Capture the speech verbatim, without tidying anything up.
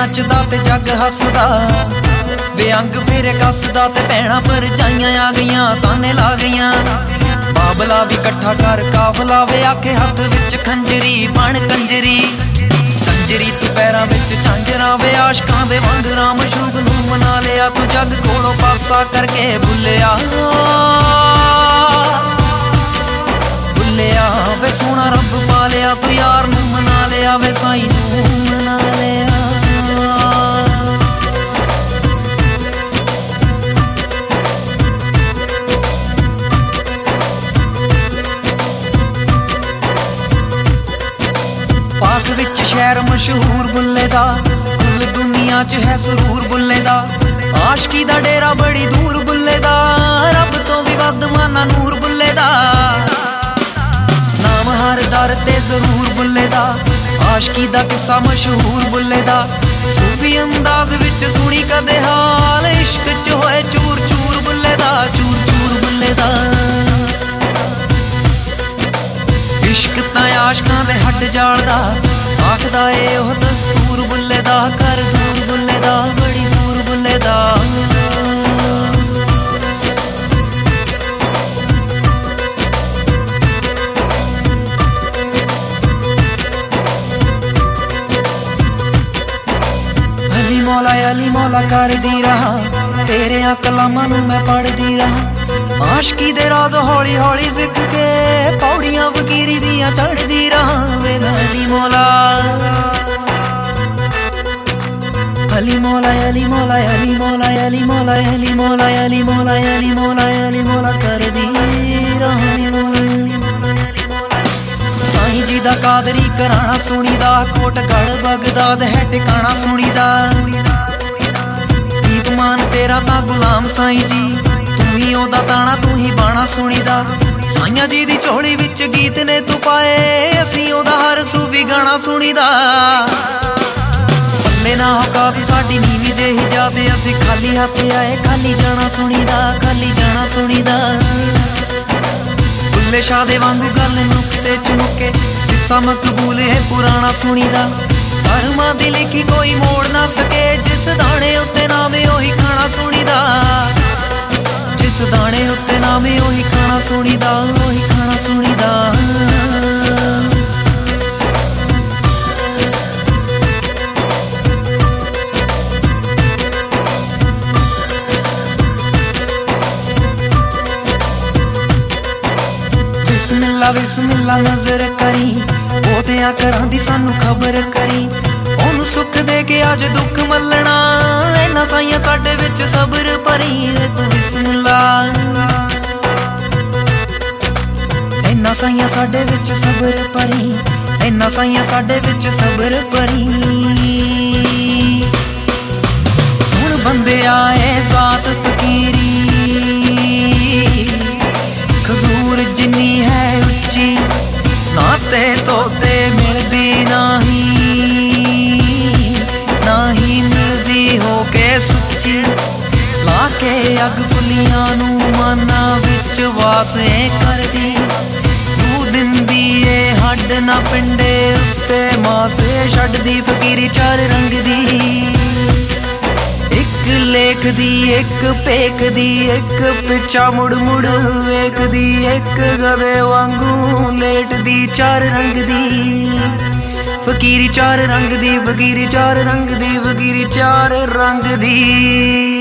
नचदा ते जग हसदा वे अंग फेरे कसदा ते भैणां भरजाइयां आ गईयां ताने ला गईयां। बाबला भी कट्ठा कर काफला वे आखे हत्थ विच खंजरी बन कंजरी कंजरी तू पैरां विच झांजरां वे आशकां दे वांगरां मशूक नूं मना लिया तू जग कोलों पासा करके भुल्लिया भुल्लिया वे सोहना रब पा लिया तू यार नूं मना लिया वे साईं नूं मना लिया। पाक विच शहर मशहूर बुल्ले दा कुल दुनिया च है सरूर बुल्ले दा आशकी दा डेरा बड़ी दूर बुल्ले दा रब तो भी वध माना नूर बुल्ले दा नाम हर दर ते जरूर बुल्ले दा आशकी दा किस्सा मशहूर बुल्ले दा सूफी अंदाज विच सुनी कदे हाल इश्क च होए चूर चूर बुल्ले दा चूर चूर बुल्ले दा इश्क तां आशकां दे हड्ड जालदा आखदा ए ओह दस्तूर बुल्ले दा कर दूर बुल्ले दा बड़ी दूर बुल्ले दा। अली मौला अली मौला करदी रहा तेरियां कलामां नूं मैं पढ़दी रहा आशकी दे राज हौली हौली सिख के पौड़ियां फकीरी दियां चढ़दी रहा वे अली मौला अली मौला अली मौला अली मौला अली मौला अली मौला अली मौला अली मौला अली मौला करदी रहा। साईं जी दा कादरी कराना सुनीदा कोटगढ़ बगदाद है टिकाना सुनीदा दीप मान तेरा तां गुलाम साईं जी तू ही ओदा ताना तू ही बाणा सुनीदा साइयां जी दी झोली विच गीत ने तू पाए असीं ओदा हर सूफी गाना सुनीदा पल्ले ना औकात साडी नीवी जेही जाते असीं खाली हत्थ आए खाली जाना सुनीदा खाली जाना सुनीदा बुल्ले शाह दे वांगू गल नुक्ते च मुके किस्सा मकबूल है पुराना सुनीदा धर्मां दी लिखी कोई मोड़ ना सके जिस दाने उत्ते नामे ओही खाना सुनीदा जिस दाने उत्ते नामे ओही खाना सुनीदा ओही खाना सुनीदा। बिस्मिल्ला बिस्मिल्ला नजर करी ओदियां करां दी सानू खबर करी ओनू सुख दे के अज दुख मलना इन्हां साइयां साडे विच सबर भरी तू बिस्मिल्ला इन्हां साइयां साडे विच सबर भरी इन्हां साइयां साडे विच सबर भरी सुन बंदे आए जात फकीरी खजूर जिन्नी है उच्ची नाते तोते मिलदी नाही नाही मिलदी होके सुच्ची लाके अग पुलियां नूं माना विच वासे करदी तू दिंदी ए हड्ड ना पिंडे उत्ते मासे छड्डदी फकीरी चार रंग दी एक लेख दी एक पेक दी एक पिछा मुड़ मुड़ वेख दी एक गधे वांगू लेट दी चार रंग दी फकीरी चार रंग दी फकीरी चार रंग दी फकीरी चार रंग दी।